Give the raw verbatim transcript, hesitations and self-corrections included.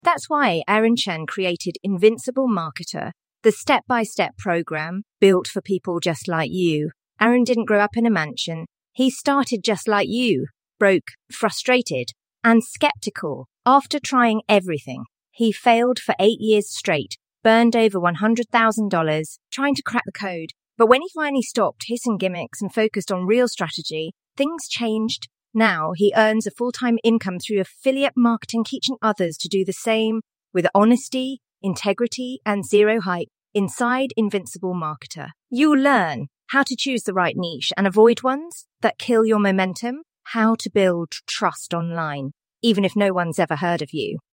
That's why Aaron Chen created Invincible Marketer, the step-by-step program built for people just like you. Aaron didn't grow up in a mansion. He started just like you, broke, frustrated, and skeptical. After trying everything, he failed for eight years straight, burned over one hundred thousand dollars trying to crack the code. But when he finally stopped hissing gimmicks and focused on real strategy, things changed. Now he earns a full-time income through affiliate marketing, teaching others to do the same with honesty, integrity, and zero hype. Inside Invincible Marketer, you'll learn how to choose the right niche and avoid ones that kill your momentum, how to build trust online, even if no one's ever heard of you,